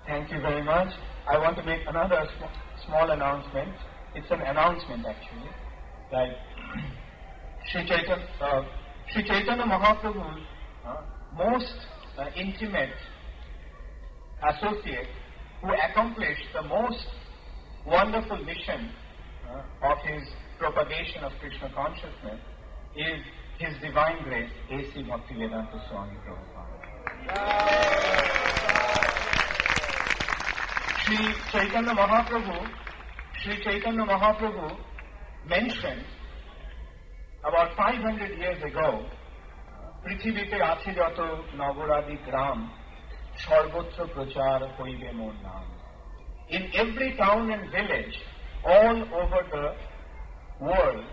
Thank you very much. I want to make another small announcement. It's an announcement actually. Like Sri Chaitanya Mahaprabhu's most intimate associate who accomplished the most wonderful mission of his propagation of Krishna consciousness is His Divine Grace, A.C. Bhaktivedanta Swami Prabhupada. Sri Chaitanya Mahaprabhu mentioned about 500 years ago, পৃথিবীতে আছে যত নগরাদি গ্রাম সর্বত্র প্রচার হইবে মোর নাম. In every town and village all over the world,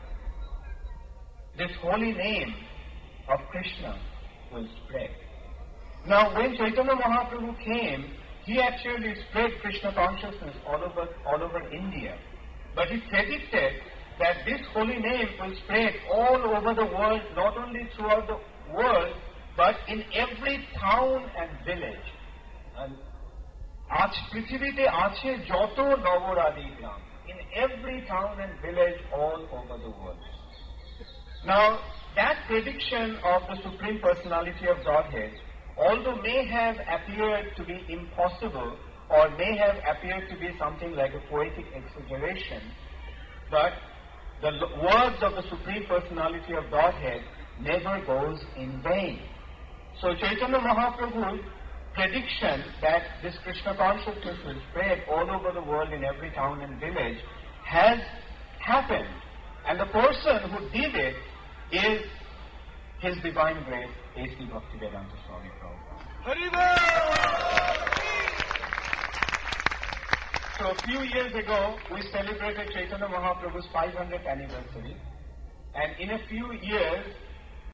this holy name of Krishna will spread. Now when Chaitanya Mahaprabhu came, he actually spread Krishna consciousness all over India. But he predicted that this holy name will spread all over the world, not only throughout the world, but in every town and village. And আজ পৃথিবীতে আছে যত নগরাদি গ্রাম, in every town and village all over the world. Now, that prediction of the Supreme Personality of Godhead, although may have appeared to be impossible or may have appeared to be something like a poetic exaggeration, but the words of the Supreme Personality of Godhead never goes in vain. So Chaitanya Mahaprabhu's prediction that this Krishna consciousness will spread all over the world in every town and village has happened. And the person who did it is His Divine Grace, A.C. Bhaktivedanta Swami Prabhupada. So a few years ago, we celebrated Chaitanya Mahaprabhu's 500th anniversary. And in a few years,